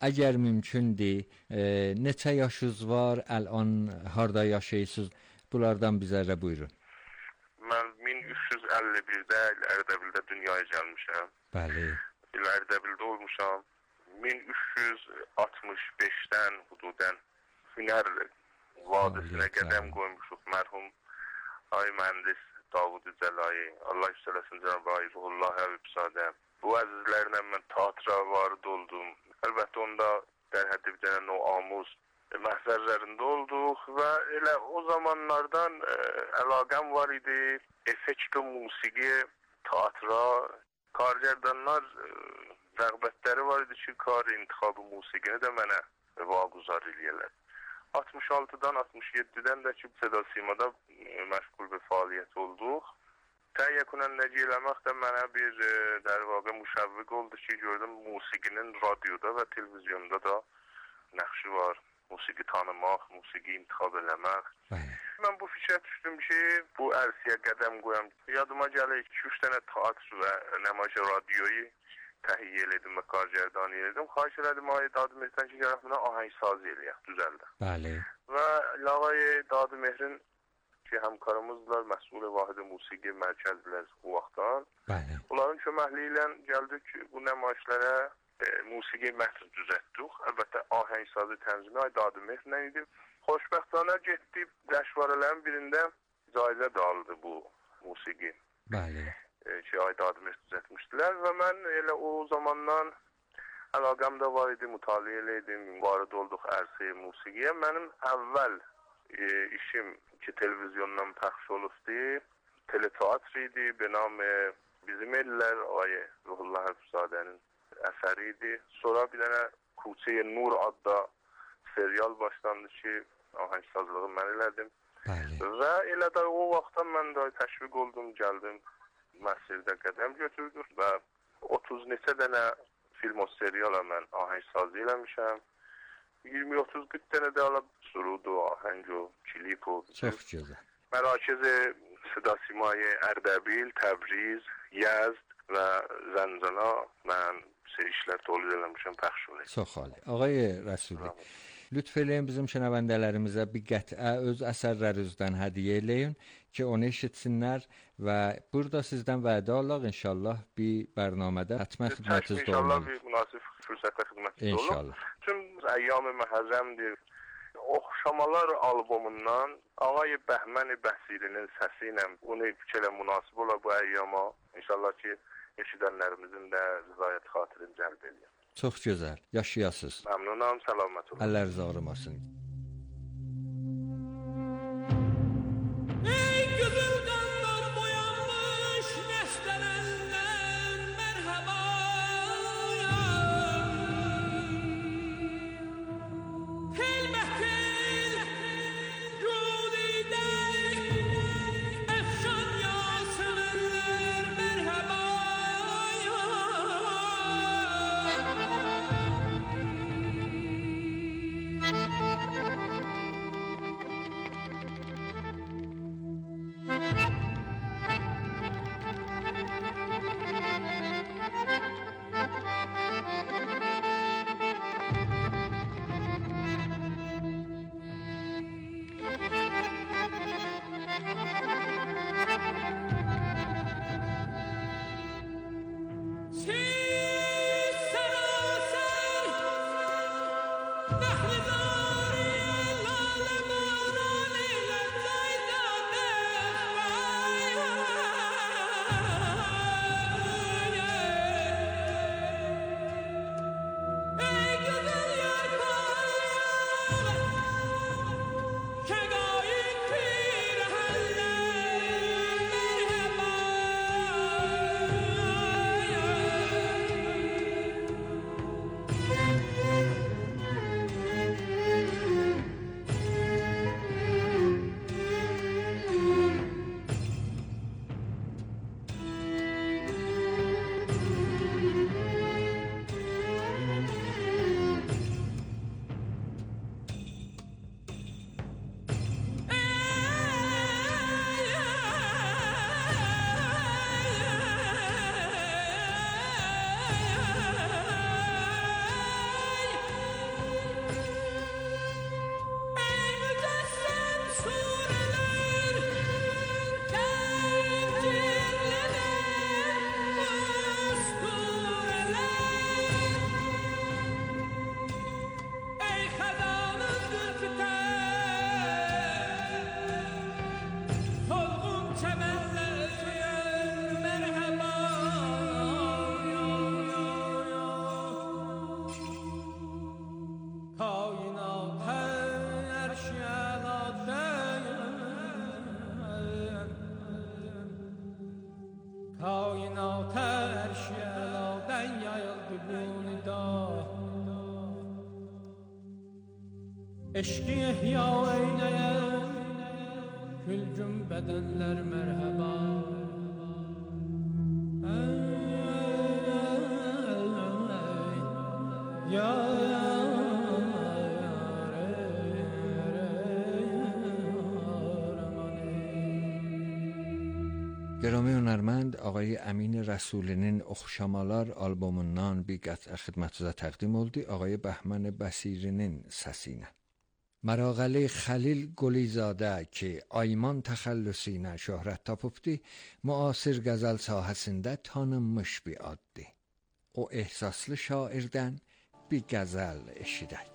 Əgər mümkündür, neçə yaşınız var, ələn harda yaşayırsınız? Bunlardan bizə buyurun. Mən 1351-də Ərdəbildə dünyaya gəlmişəm. Bəli. Ərdəbildə olmuşam. 1365-dən hududən Hünər vadisinə qədəm qoymuşuq mərhum ay mühəndis Davud Cəlayi. Allah yüksələsin Cənab Ruhullah Həbibzadə. Bu əzizlərlə mən teatra varid oldum. Əlbəttə onda der həddi bir dənə noamuz məhzərlərində olduq və elə o zamanlardan əlaqəm var idi. Effekt musiqi, teatra, kargerdanlar rəğbətləri var idi ki, kar intixabı musiqini də mənə vaquzar eləyələr. 66-dan 67-dən də ki, Səda Simada məşğul bir fəaliyyət olduq. Təyyəkunən necə eləmək də mənə bir در واقع müşəvviq oldu ki, gördüm musiqinin radioda və televizyonda da nəxşi var. Musiqi tanımaq, musiqi intixab eləmək. Mən bu fikrə düşdüm ki, bu ərsiyə qədəm qoyam. Yadıma gəlir 2-3 dənə teatr və namayiş radioyu təhiyyə elədim və kargərdanı elədim. Xahiş elədim Ağay Dadı Mehridən ki, gələk buna ahəngsazi eləyək, düzəldə. Bəli. Və Ağay Dadı Mehrin ki, həmkarımızlar, məsul vahid-i musiqi mərkəzlər bu vaxtdan. Bəli. Onların köməkliyi ilə gəldik bu nəmayişlərə musiqi mətn düzəltdik. Əlbəttə ahəngsazi tənzimi Ay Dadı Mehrilə idi. Xoşbəxtانə getdi, dəşvarələrin birində caizə də aldı bu musiqi. Bəli. Ki, Ay Dadı Mehri düzəltmişdilər və mən elə o zamandan əlaqəm də var idi, mütaliə elədim, varid olduq ərsiyə musiqiyə. Mənim əvvəl işim ki, televizyondan pəxş olubdu, teleteatr idi, benam Bizim Ellər Ağay Ruhullah Həbibzadənin əsəri idi. Sonra bir dənə Kuçe-i Nur adda serial başlandı ki, ahəngsazlığı mən elədim. Bəli. Və elə də o vaxtdan mən də təşviq oldum, gəldim, məsirdə qədəm götürdük və 30 neçə dənə film o seriala mən ahəngsazı eləmişəm. 20-30-40 dənə də alıb surudu, ahəng o, klip o. Çox gözəl. Mərakəz-i Səda Simaya Ərdəbil, Təbriz, Yezd və Zəncana mən işlər tolid eləmişəm, pəxş olayım. Çox xali. Ağay Rəsuli, lütf eləyin bizim şənəvəndələrimizə bir qət'ə öz əsərlərinizdən hədiyyə eləyin ki, onu eşitsinlər və burada sizdən vədə alaq inşallah bir bərnamədə hətmən xidmətinizdə olmalı. İnşallah bir münasib fürsətə xidmətinizdə olun. İnşallah. Tüm əyyam-ı məhərrəmdir. Oxşamalar albomundan Ağay Bəhmən-i Bəsirinin səsi ilə bunu fikirlə münasib ola bu əyyama. İnşallah ki, eşidənlərimizin də rızayət xatirini cəlb edir. Çox gözəl. Yaşayasınız. Məmnunam, səlamət olun. Əlləriniz ağrımasın. Eşki ihya eyleyen külcüm bedenler merhaba. گرامی هنرمند آقای امین رسولinin Oxşamalar albomundan bir qətrə xidmətinizə təqdim oldu آقای بهمن بصیرinin səsi ilə. Marağəli Xəlil Qulizadə ki Ayman təxəllüsü ilə şöhrət tapıbdı, müasir qəzəl sahəsində tanınmış bir addır. O ehsaslı şairdən bir qəzəl eşidək.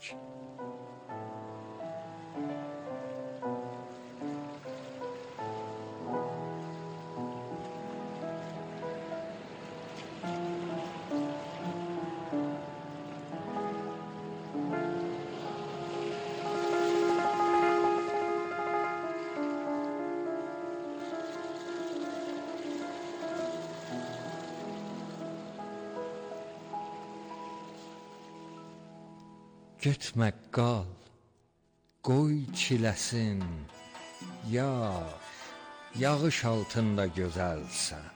Getmə qal, qoy çiləsin, yar, yağış altında gözəlsən.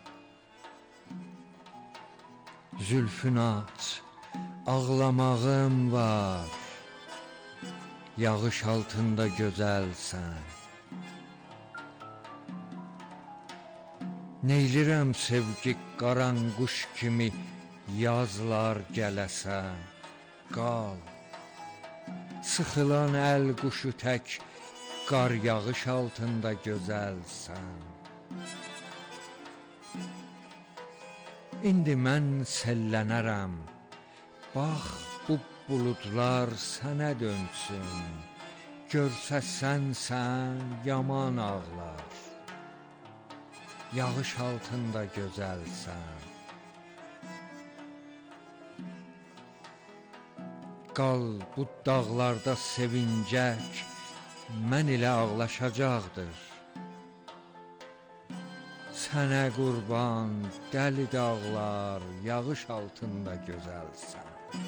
Zülfün aç, ağlamağım var, yağış altında gözəlsən. Neylirəm sevgi qaranquş kimi yazlar gələsən, qal. Sıxılan əl quşu tək qar yağış altında gözəlsən. İndi mən səllənərəm, bax bu buludlar sənə dönsün. Görsə sənsən yaman ağlar, yağış altında gözəlsən. Qal bu dağlarda sevincək, mən ilə ağlaşacaqdır. Sənə qurban, dəli dağlar, yağış altında gözəlsən.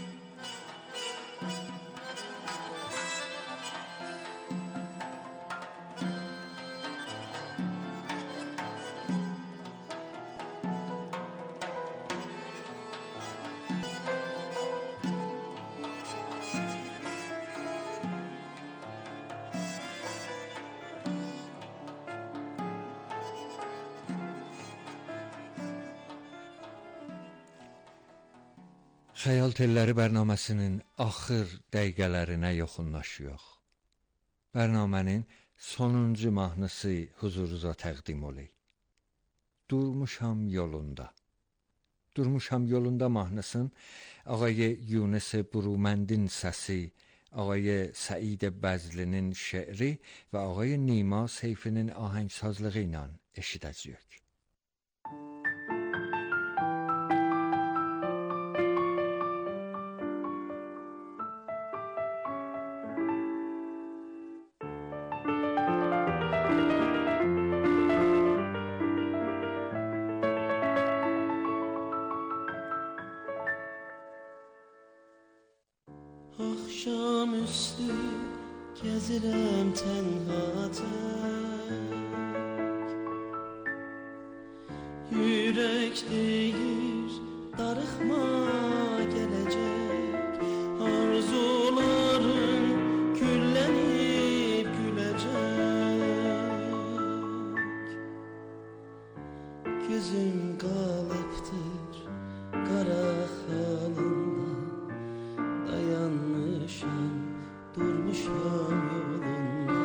Xəyal telləri bərnaməsinin axır dəqiqələrinə yaxınlaşıyor. Bərnamənin sonuncu mahnısı huzurunuza təqdim olay. Durmuşam yolunda. Durmuşam yolunda mahnısın ağay Yunus Buruməndin səsi, ağay Səid Bəzlinin şeiri və ağay Nima Seyfinin ahəngsazlığı ilə eşidəcəyik. Akşamüstü gezirəm tənha tək, yürək deyir darıxma gələcək, arzuların küllənib güləcək. Gözüm qalıbdır qara xalında, dayanmışam, durmuşam yolunda.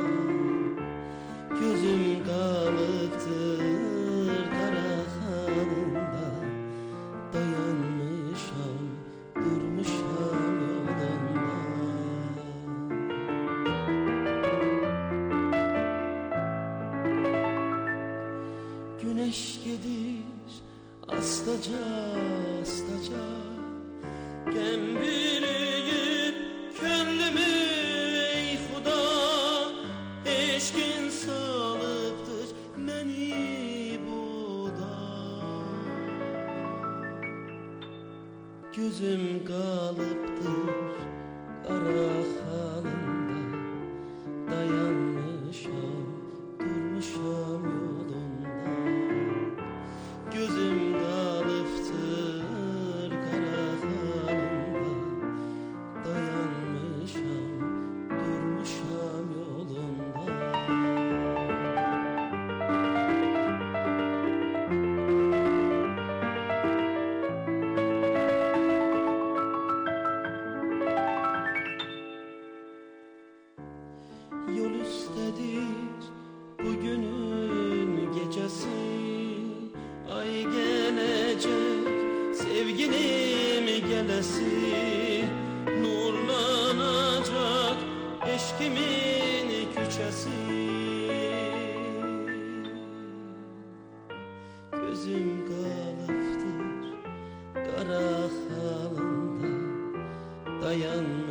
Gözüm qalıbdır qara xalında, dayanmışam, durmuşam yolunda. Güneş gedir astaca astaca, gəm biliyib könlümü ey Xuda, eşkin salıbdır məni buda. Gözüm qalıbdır qara xalında,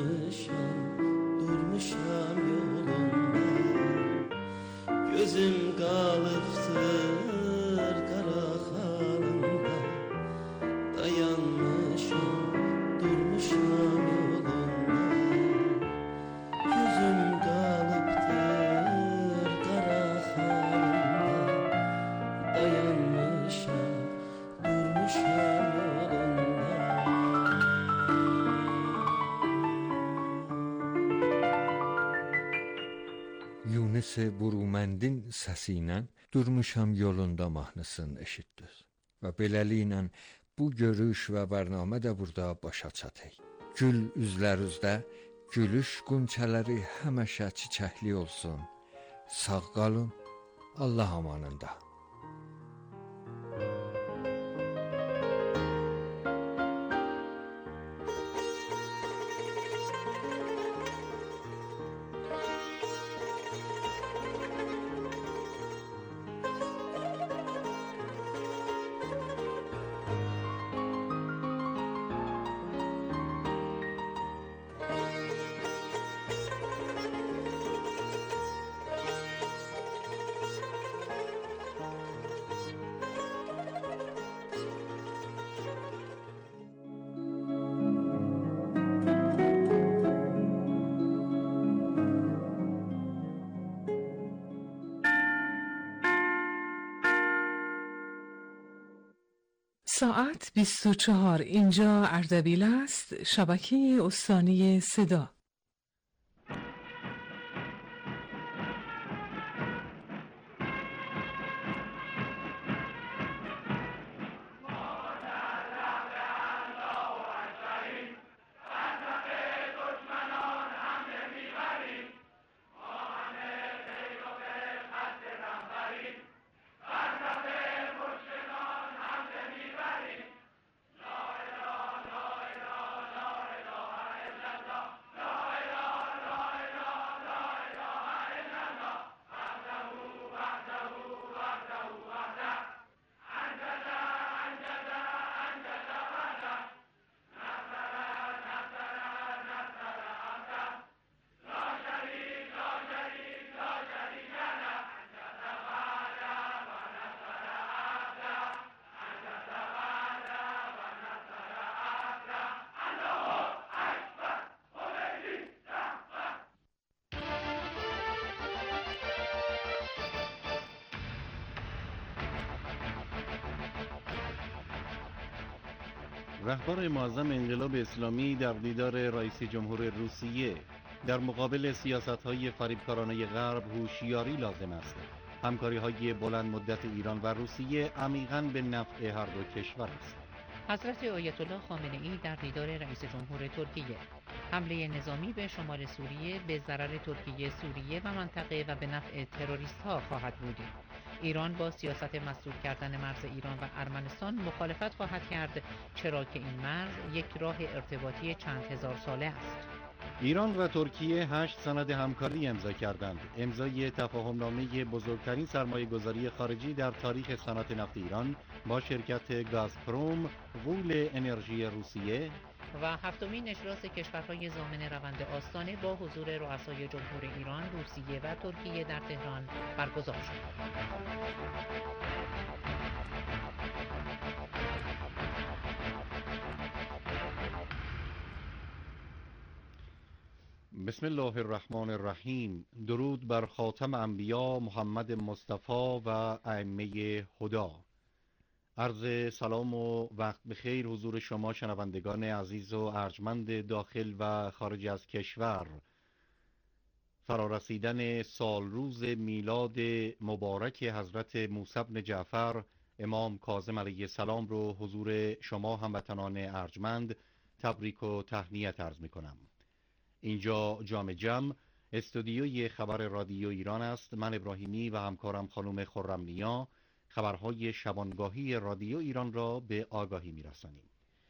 dayanmışam, durmuşam yolunda. Gözüm kalıptır kara halında, dayanmışam, durmuşam yolunda. Gözüm kalıptır kara halında, dayanmışam, durmuşam yolunda. Yunus Burumendin səsi ilə Durmuşam yolunda mahnısını eşitdik. Və beləliklə bu görüş və bərnamə də burada başa çatır. Gül üzlərinizdə gülüş qunçələri həmişə çiçəkli olsun. Sağ qalın, Allah amanında. ساعت 24. اینجا اردبیل است، شبکه استانی صدا. رهبر معظم انقلاب اسلامی در دیدار رئیس جمهور روسیه. در مقابل سیاست‌های فریبکارانه غرب هوشیاری لازم است. همکاری‌های بلند مدت ایران و روسیه عمیقاً به نفع هر دو کشور است. حضرت آیت الله خامنه‌ای در دیدار رئیس جمهور ترکیه. حمله نظامی به شمال سوریه به ضرر ترکیه، سوریه و منطقه و به نفع تروریست‌ها خواهد بود. ایران با سیاست مسدود کردن مرز ایران و ارمنستان مخالفت خواهد کرد، چرا که این مرز یک راه ارتباطی چند هزار ساله است. ایران و ترکیه 8 سند همکاری امضا کردند. امضای تفاهمنامه بزرگترین سرمایه‌گذاری خارجی در تاریخ صنعت نفت ایران با شرکت گازپروم، غول انرژی روسیه و هفتمین اجلاس کشورهای ضامن روند آستانه با حضور رؤسای جمهور ایران، روسیه و ترکیه در تهران برگزار شد. بسم الله الرحمن الرحیم. درود بر خاتم انبیا محمد مصطفی و ائمه هدا. عرض سلام و وقت بخیر حضور شما شنوندگان عزیز و ارجمند داخل و خارج از کشور. فرارسیدن سال روز میلاد مبارک حضرت موسی بن جعفر امام کاظم علیه السلام رو حضور شما هموطنان ارجمند تبریک و تهنیت عرض می کنم. اینجا جام جم استودیوی خبر رادیو ایران است. من ابراهیمی و همکارم خانم خرم‌نیا خبرهای شبانگاهی رادیو ایران را به آگاهی می‌رسانیم.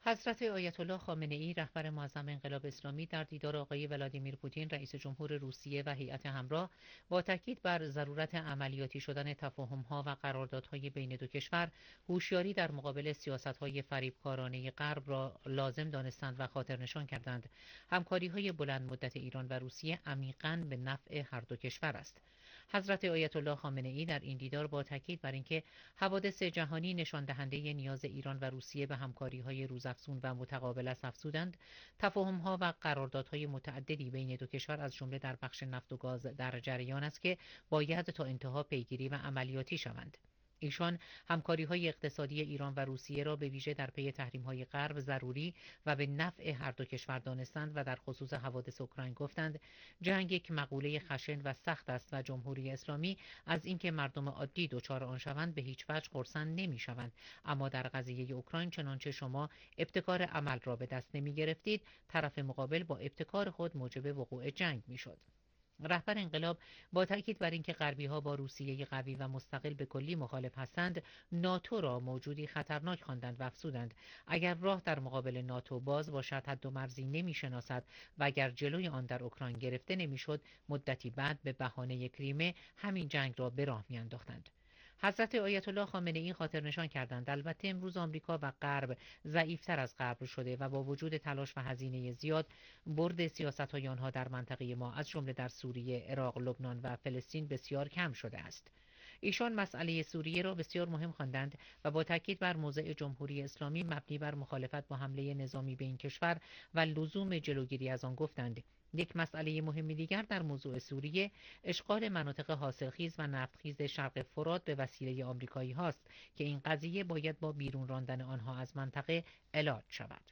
حضرت آیت الله خامنه ای رهبر معظم انقلاب اسلامی در دیدار آقای ولادیمیر پوتین رئیس جمهور روسیه و هیئت همراه با تاکید بر ضرورت عملیاتی شدن تفاهم‌ها و قراردادهای بین دو کشور، هوشیاری در مقابل سیاست‌های فریبکارانه غرب را لازم دانستند و خاطرنشان کردند همکاری‌های بلند مدت ایران و روسیه عمیقاً به نفع هر دو کشور است. حضرت آیت الله خامنه ای در این دیدار با تاکید بر اینکه حوادث جهانی نشان دهنده نیاز ایران و روسیه به همکاری‌های روزافزون و متقابل است افزودند، تفاهم‌ها و قراردادهای متعددی بین دو کشور از جمله در بخش نفت و گاز در جریان است که باید تا انتها پیگیری و عملیاتی شوند. ایشان همکاری‌های اقتصادی ایران و روسیه را به ویژه در پی تحریم‌های غرب ضروری و به نفع هر دو کشور دانستند و در خصوص حوادث اوکراین گفتند جنگ یک مقوله خشن و سخت است و جمهوری اسلامی از اینکه مردم عادی دچار آن شوند به هیچ وجه خرسند نمی‌شوند، اما در قضیه اوکراین چنانچه شما ابتکار عمل را به دست نمی‌گرفتید، طرف مقابل با ابتکار خود موجب وقوع جنگ می‌شد. رهبر انقلاب با تاکید بر اینکه غربی‌ها با روسیه قوی و مستقل به کلی مخالف هستند، ناتو را موجودی خطرناک خواندند و افزودند اگر راه در مقابل ناتو باز باشد حد و مرزی نمی‌شناسد و اگر جلوی آن در اوکراین گرفته نمی‌شد، مدتی بعد به بهانه کریمه همین جنگ را به راه می‌انداختند. حضرت آیت الله خامنه ای خاطرنشان کردند البته امروز آمریکا و غرب ضعیفتر از قبل شده و با وجود تلاش و هزینه زیاد برد سیاست‌های آنها در منطقه ما از جمله در سوریه، عراق، لبنان و فلسطین بسیار کم شده است. ایشان مسئله سوریه را بسیار مهم خواندند و با تاکید بر موضع جمهوری اسلامی مبنی بر مخالفت با حمله نظامی به این کشور و لزوم جلوگیری از آن گفتند یک مسئله مهم دیگر در موضوع سوریه اشغال مناطق حاصلخیز و نفتخیز شرق فرات به وسیله آمریکایی هاست که این قضیه باید با بیرون راندن آنها از منطقه علاج شود.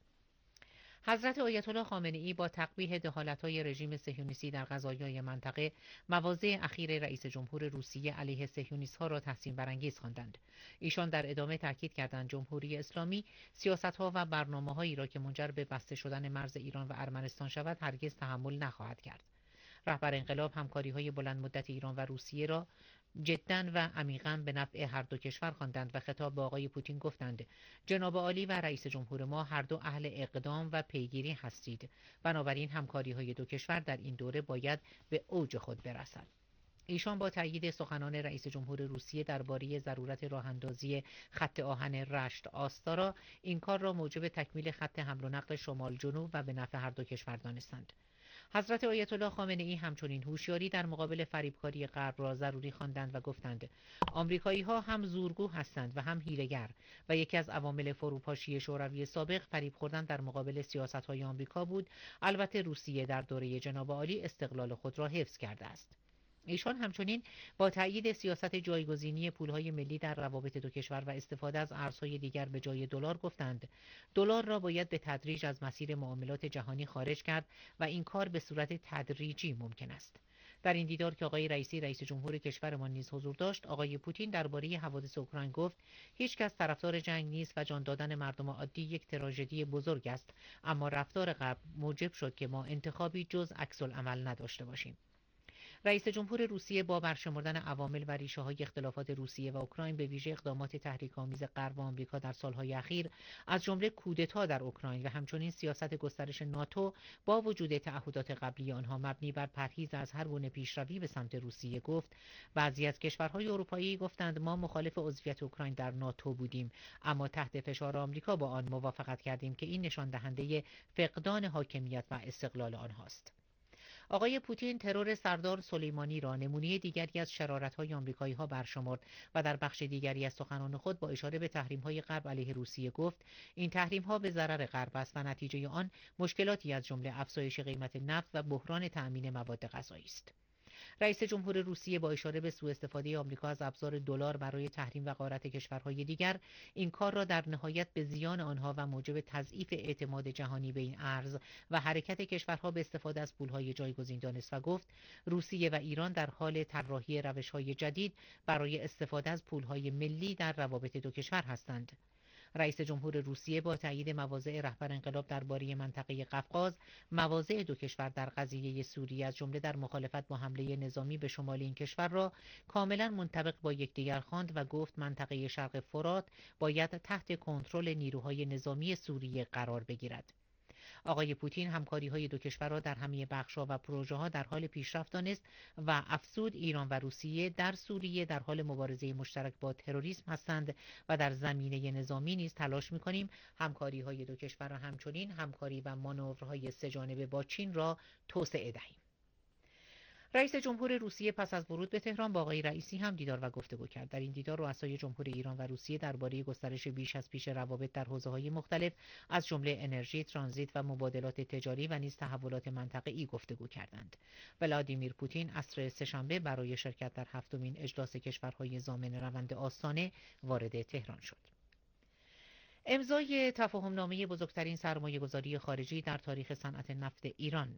حضرت آیت الله خامنه ای با تقبیح دخالت‌های رژیم صهیونیستی در قضایای منطقه، مواضع اخیر رئیس جمهور روسیه علیه صهیونیست‌ها را تحسین برانگیز خواندند. ایشان در ادامه تاکید کردند جمهوری اسلامی سیاست‌ها و برنامه‌هایی را که منجر به بسته شدن مرز ایران و ارمنستان شود هرگز تحمل نخواهد کرد. رهبر انقلاب همکاری‌های بلند مدت ایران و روسیه را جداً و عمیقاً به نفع هر دو کشور خواندند و خطاب به آقای پوتین گفتند جناب عالی و رئیس جمهور ما هر دو اهل اقدام و پیگیری هستید، بنابراین همکاری‌های دو کشور در این دوره باید به اوج خود برسد. ایشان با تأیید سخنان رئیس جمهور روسیه درباره ضرورت راه‌اندازی خط آهن رشت آستارا این کار را موجب تکمیل خط حمل و نقل شمال جنوب و به نفع هر دو کشور دانستند. حضرت آیت الله خامنه ای همچنین هوشیاری در مقابل فریبکاری غرب را ضروری خواندند و گفتند آمریکایی‌ها هم زورگو هستند و هم حیله‌گر و یکی از عوامل فروپاشی شوروی سابق فریب خوردن در مقابل سیاست‌های آمریکا بود. البته روسیه در دوره جناب عالی استقلال خود را حفظ کرده است. ایشان همچنین با تأیید سیاست جایگزینی پولهای ملی در روابط دو کشور و استفاده از ارزهای دیگر به جای دلار گفتند دلار را باید به تدریج از مسیر معاملات جهانی خارج کرد و این کار به صورت تدریجی ممکن است. در این دیدار که آقای رئیسی رئیس جمهور کشورمان نیز حضور داشت، آقای پوتین درباره حوادث اوکراین گفت هیچ کس طرفدار جنگ نیست و جان دادن مردم عادی یک تراژدی بزرگ است، اما رفتار غرب موجب شد که ما انتخابی جز عکس‌العمل نداشته باشیم. رئیس جمهور روسیه با برشمردن عوامل و ریشه‌های اختلافات روسیه و اوکراین به ویژه اقدامات تحریک‌آمیز غرب و آمریکا در سالهای اخیر از جمله کودتا در اوکراین و همچنین سیاست گسترش ناتو با وجود تعهدات قبلی آنها مبنی بر پرهیز از هر گونه پیشروی به سمت روسیه گفت بعضی از کشورهای اروپایی گفتند ما مخالف عضویت اوکراین در ناتو بودیم اما تحت فشار آمریکا با آن موافقت کردیم که این نشان دهنده فقدان حاکمیت و استقلال آنهاست. آقای پوتین ترور سردار سلیمانی را نمونه دیگری از شرارت‌های آمریکایی‌ها برشمرد و در بخش دیگری از سخنان خود با اشاره به تحریم‌های غرب علیه روسیه گفت این تحریم‌ها به ضرر غرب است و نتیجه آن مشکلاتی از جمله افزایش قیمت نفت و بحران تأمین مواد غذایی است. رئیس جمهور روسیه با اشاره به سوء استفاده آمریکا از ابزار دلار برای تحریم و غارت کشورهای دیگر این کار را در نهایت به زیان آنها و موجب تضعیف اعتماد جهانی به این ارز و حرکت کشورها به استفاده از پولهای جایگزین دانست و گفت روسیه و ایران در حال طراحی روش‌های جدید برای استفاده از پولهای ملی در روابط دو کشور هستند. رئیس جمهور روسیه با تایید مواضع رهبر انقلاب درباره منطقه قفقاز، مواضع دو کشور در قضیه سوریه از جمله در مخالفت با حمله نظامی به شمال این کشور را کاملا منطبق با یکدیگر خواند و گفت منطقه شرق فرات باید تحت کنترل نیروهای نظامی سوریه قرار بگیرد. آقای پوتین همکاری‌های دو کشور را در همه بخش‌ها و پروژه‌ها در حال پیشرفت دانست و افزود ایران و روسیه در سوریه در حال مبارزه مشترک با تروریسم هستند و در زمینه نظامی نیز تلاش می‌کنیم همکاری‌های دو کشور را همچنین همکاری و مانورهای سه‌جانبه با چین را توسعه دهیم. رئیس جمهور روسیه پس از ورود به تهران با آقای رئیسی هم دیدار و گفتگو کرد. در این دیدار رؤسای جمهور ایران و روسیه درباره گسترش بیش از پیش روابط در حوزه‌های مختلف از جمله انرژی، ترانزیت و مبادلات تجاری و نیز تحولات منطقه‌ای گفتگو کردند. ولادیمیر پوتین عصر سه‌شنبه برای شرکت در هفتمین اجلاس کشورهای ضامن روند آستانه وارد تهران شد. امضای تفاهم‌نامه بزرگترین سرمایه‌گذاری خارجی در تاریخ صنعت نفت ایران.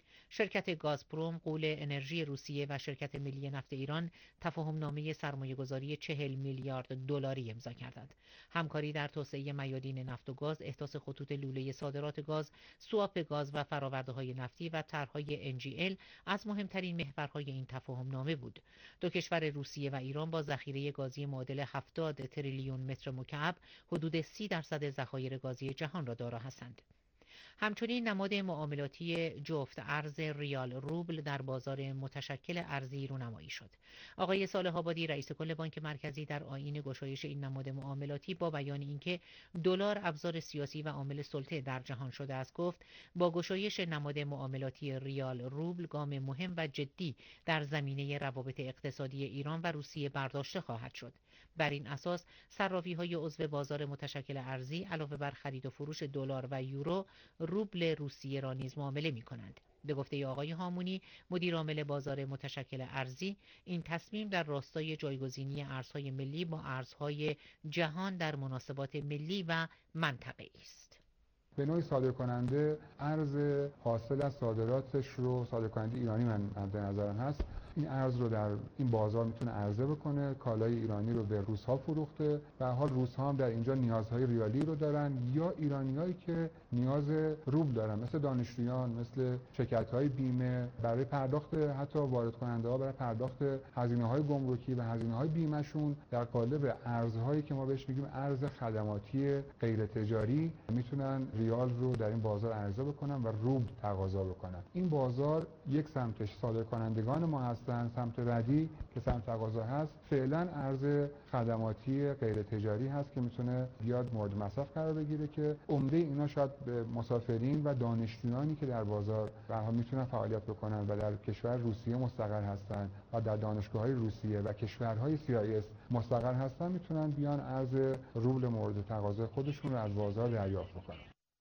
شرکت گازپروم، غول انرژی روسیه و شرکت ملی نفت ایران تفاهم‌نامه سرمایه‌گذاری 40 میلیارد دلاری امضا کردند. همکاری در توسعه میادین نفت و گاز، احداث خطوط لوله صادرات گاز، سواپ گاز و فرآورده‌های نفتی و طرح‌های NGL از مهمترین محورهای این تفاهم‌نامه بود. دو کشور روسیه و ایران با ذخیره گازی معادل 70 تریلیون متر مکعب حدود 30% ذخایر گازی جهان را دارا هستند. همچنین نماد معاملاتی جفت ارز ریال روبل در بازار متشکل ارزی رونمایی شد. آقای صالح آبادی رئیس کل بانک مرکزی در آیین گشایش این نماد معاملاتی با بیان اینکه دلار ابزار سیاسی و عامل سلطه در جهان شده است گفت با گشایش نماد معاملاتی ریال روبل گام مهم و جدی در زمینه روابط اقتصادی ایران و روسیه برداشته خواهد شد. بر این اساس صرافی‌های عضو بازار متشکل ارزی علاوه بر خرید و فروش دلار و یورو روبل روسیه را نیز معامله می‌کنند. به گفته آقای هامونی مدیر عامل بازار متشکل ارزی، این تصمیم در راستای جایگزینی ارزهای ملی با ارزهای جهان در مناسبات ملی و منطقه‌ای است. به نوعی صادرکننده ارز حاصل از صادراتش رو صادرکننده ایرانی من مد نظرم هست این ارز رو در این بازار میتونه عرضه بکنه، کالای ایرانی رو به روس‌ها فروخته و حال روس‌ها هم در اینجا نیازهای ریالی رو دارن یا ایرانیایی که نیاز روبل دارن مثل دانشجویان، مثل شرکت‌های بیمه برای پرداخت حتی وارد کننده‌ها برای پرداخت هزینه‌های گمرکی و هزینه‌های بیمه‌شون در قالب ارزهایی که ما بهش میگیم ارز خدماتی غیر تجاری میتونن ریال رو در این بازار عرضه بکنن و روبل تقاضا بکنن. این بازار یک سمتش صادرکنندگان ما هستن، سمت ردی که سمت تقاضا هست فعلا ارز خدماتی غیر تجاری هست که میتونه بیاد مورد مصرف قرار بگیره که عمده اینا شاید به مسافرین و دانشجویانی که در بازار به هر حال میتونن فعالیت بکنن و در کشور روسیه مستقر هستن و در دانشگاه‌های روسیه و کشورهای CIS مستقر هستن میتونن بیان ارز روبل مورد تقاضا خودشون رو از بازار دریافت بکنن.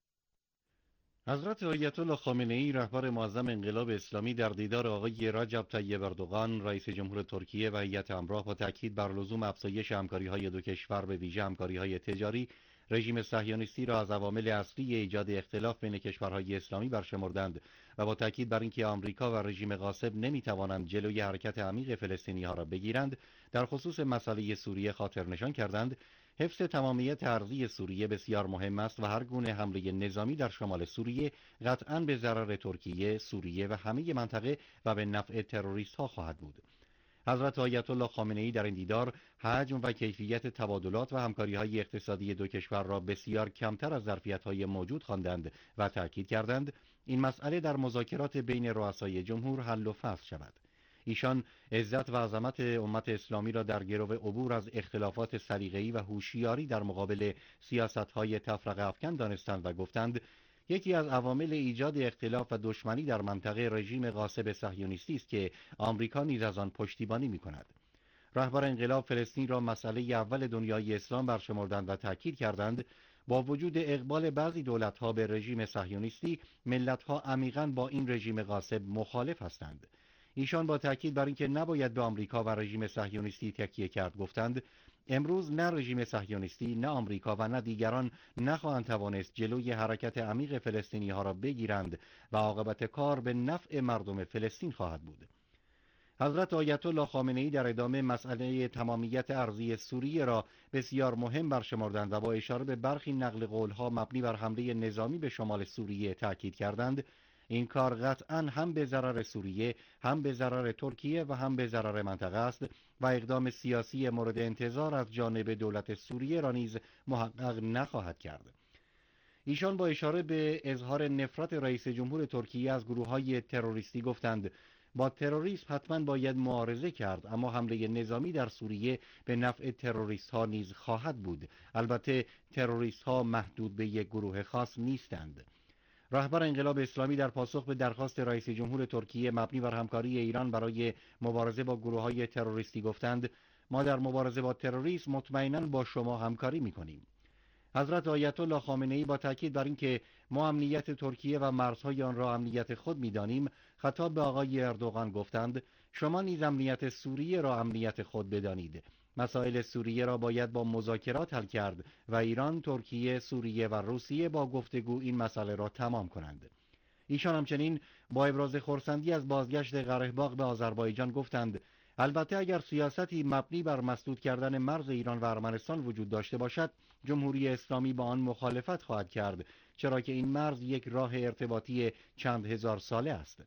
حضرت آیت الله خامنه‌ای رهبر معظم انقلاب اسلامی در دیدار آقای رجب طیب اردوغان رئیس جمهور ترکیه و هیئت همراه با تاکید بر لزوم افزایش همکاری‌های دو کشور به ویژه همکاری‌های تجاری رژیم صهیونیستی را از عوامل اصلی ایجاد اختلاف بین کشورهای اسلامی برشمردند و با تاکید بر اینکه آمریکا و رژیم غاصب نمی‌توانند جلوی حرکت عمیق فلسطینی‌ها را بگیرند در خصوص مسئله سوریه خاطر نشان کردند حفظ تمامیت ارضی سوریه بسیار مهم است و هر گونه حمله نظامی در شمال سوریه قطعاً به ضرر ترکیه، سوریه و همه منطقه و به نفع تروریست‌ها خواهد بود. حضرت آیت الله خامنه‌ای در این دیدار حجم و کیفیت تبادلات و همکاری‌های اقتصادی دو کشور را بسیار کمتر از ظرفیت‌های موجود خواندند و تأکید کردند این مسئله در مذاکرات بین رؤسای جمهور حل و فصل شود. ایشان عزت و عظمت امت اسلامی را در گرو عبور از اختلافات سلیقه‌ای و هوشیاری در مقابل سیاست‌های تفرقه افکن دانستند و گفتند یکی از عوامل ایجاد اختلاف و دشمنی در منطقه رژیم غاصب صهیونیستی است که آمریکا نیز از آن پشتیبانی می‌کند. رهبر انقلاب فلسطین را مسئله اول دنیای اسلام برشمردند و تاکید کردند با وجود اقبال بعضی دولت‌ها به رژیم صهیونیستی، ملت‌ها عمیقاً با این رژیم غاصب مخالف هستند. ایشان با تاکید بر اینکه نباید به آمریکا و رژیم صهیونیستی تکیه کرد گفتند امروز نه رژیم صهیونیستی، نه آمریکا و نه دیگران نخواهند توانست جلوی حرکت عمیق فلسطینی‌ها را بگیرند و عاقبت کار به نفع مردم فلسطین خواهد بود. حضرت آیت الله خامنه‌ای در ادامه مسئله تمامیت ارضی سوریه را بسیار مهم برشمردند و با اشاره به برخی نقل قول‌ها مبنی بر حمله نظامی به شمال سوریه تاکید کردند این کار قطعاً هم به ضرر سوریه، هم به ضرر ترکیه و هم به ضرر منطقه است و اقدام سیاسی مورد انتظار از جانب دولت سوریه را نیز محقق نخواهد کرد. ایشان با اشاره به اظهار نفرت رئیس جمهور ترکیه از گروه‌های تروریستی گفتند با تروریسم حتما باید معارضه کرد، اما حمله نظامی در سوریه به نفع تروریست ها نیز خواهد بود. البته تروریست ها محدود به یک گروه خاص نیستند. رهبر انقلاب اسلامی در پاسخ به درخواست رئیس جمهور ترکیه مبنی بر همکاری ایران برای مبارزه با گروه‌های تروریستی گفتند ما در مبارزه با تروریسم مطمئناً با شما همکاری می‌کنیم. حضرت آیت الله خامنه‌ای با تاکید بر اینکه ما امنیت ترکیه و مرزهای آن را امنیت خود می‌دانیم، خطاب به آقای اردوغان گفتند شما نیز امنیت سوریه را امنیت خود بدانید. مسائل سوریه را باید با مذاکرات حل کرد و ایران، ترکیه، سوریه و روسیه با گفتگو این مسئله را تمام کنند. ایشان همچنین با ابراز خرسندی از بازگشت قره‌باغ به آذربایجان گفتند البته اگر سیاستی مبنی بر مسدود کردن مرز ایران و ارمنستان وجود داشته باشد، جمهوری اسلامی با آن مخالفت خواهد کرد، چرا که این مرز یک راه ارتباطی چند هزار ساله است.